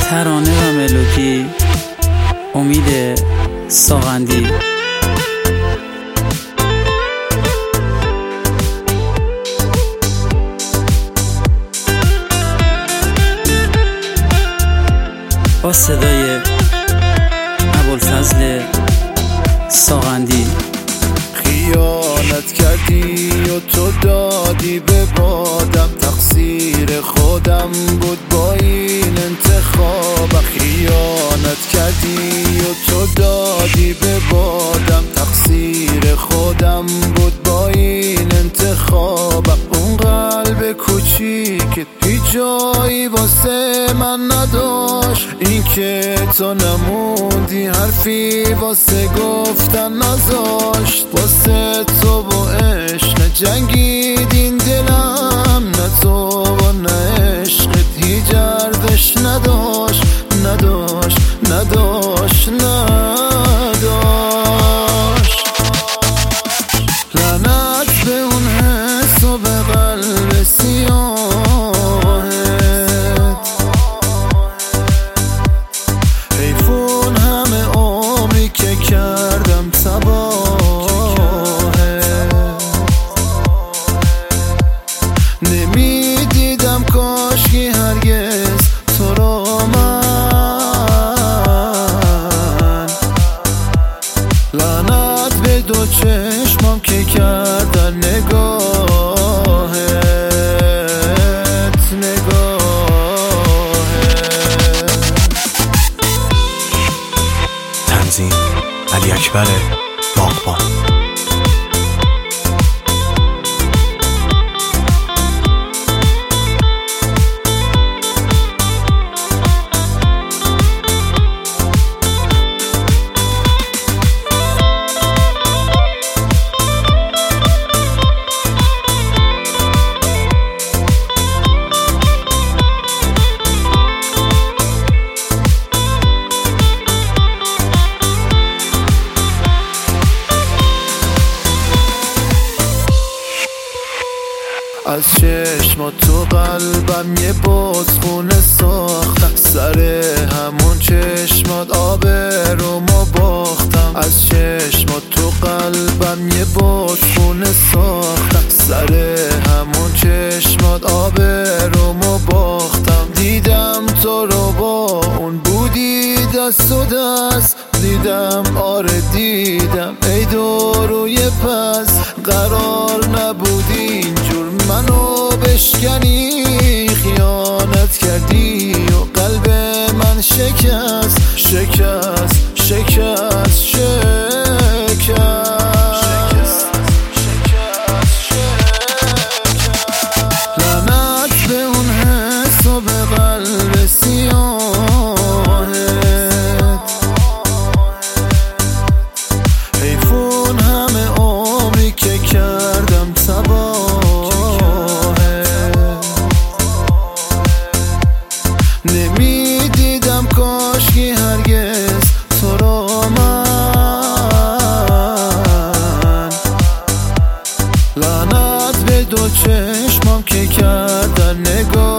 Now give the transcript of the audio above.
ترانه و ملودی امید ساغندی. با صدای ابوالفضل ساغندی. خیانت کردی و تو دادی به بادم، تقصیر خودم بود با این انتخابم. خیانت کردی و تو دادی به بادم، تقصیر خودم بود با این انتخابم. اون قلب کوچیک هیچ جایی واسه من نداشت، این که تو نموندی حرفی واسه گفتن نذاشت. واسه تو با عشق جنگیدین دلم، نه تو با نه عشقت هیچ ارزش نداشت نداشت نداشت نداشت. لعنت به اون حس و به قلب سیاهت، حیفون همه عمری که کردم تباهت. نمیدیدم کاشکی هرگز تو رو من. لعنت به دو چشمام که کردن نگاهت نگاهت. تنظیم علی اکبر باغبان. از چشم تو قلبم یه بادخونه ساختم، سر همون چشمات آب رومو باختم. از چشم تو قلبم یه بادخونه ساختم، سر همون چشمات آب رومو باختم. دیدم تو رو با اون بودی دست و دست، دیدم آره دیدم ای دوروی پس. قرار نبودی اینجور منو بشکنی، خیانت کردی و قلب من شکست شکست شکست شکست. لعنت به اون حس و به قلب سیاهت، حیفون همه عمری که کردم تباهت. نمیدیدم کاشکی هرگز تو رو من. لعنت به دو چشمام که کردن نگاه